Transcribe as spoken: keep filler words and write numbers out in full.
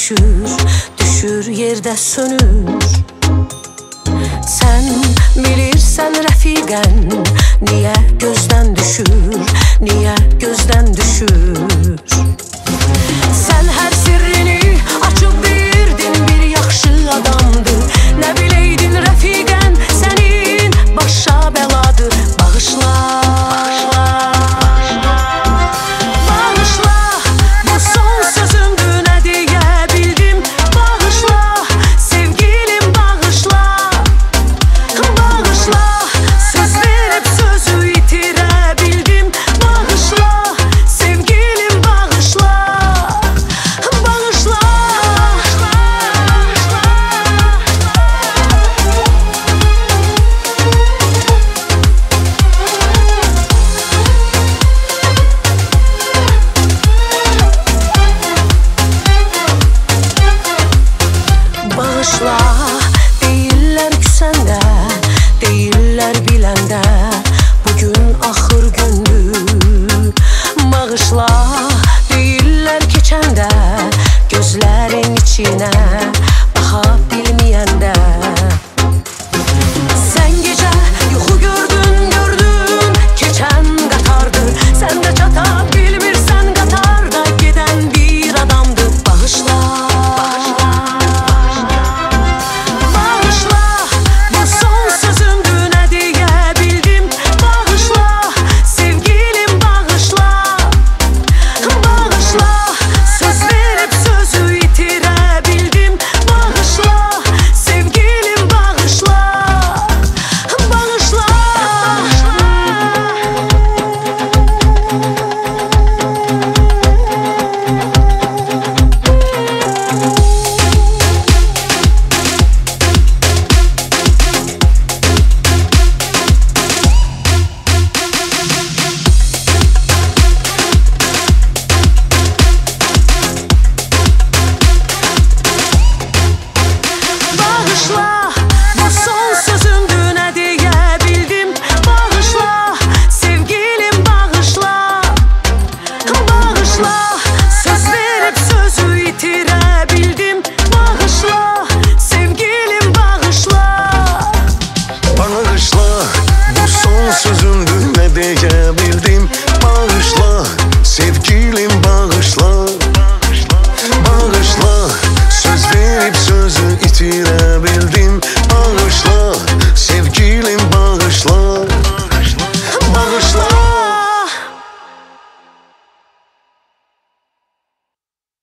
düşür, düşür yerdə sönür. Sən bilirsən rəfiqən, niyə gözdən düşür, niyə gözdən düşür? Sən hər sirrini açıb deyirdin, bir yaxşı adamdır. Nə biləydin rəfiqən, sənin başa bəladır. Bağışla, bağışla, bu son sözümdür, nə deyə bildim. Bağışla, sevgilim bağışla, bağışla, söz verib sözü itirə bildim. Bağışla, sevgilim bağışla, bağışla. Bağışla, deyirlər küsəndə, deyirlər biləndə, bugün axır gündür. Bağışla, deyirlər keçəndə, gözlərin içinə baxa bilməyəndə. Sən gecə yuxu gördün, gördün, keçən qatardır. Sən də çata bilmirsən, qatarda gedən bir adamdır. Bağışla, bağışla, bu son sözümdür, nə deyə bildim. Bağışla, sevgilim bağışla, bağışla, söz verib sözü itirə bildim. Bağışla, sevgilim bağışla, bağışla. Bağışla, bu son sözümdür, nə deyə bildim. Bağışla, sevgilim bağışla, bağışla, söz verib sözü itirə bildim. Bağışla, sevgilim bağışla. Bağışla, bu son sözümdür, nə deyə bildim. Bağışla,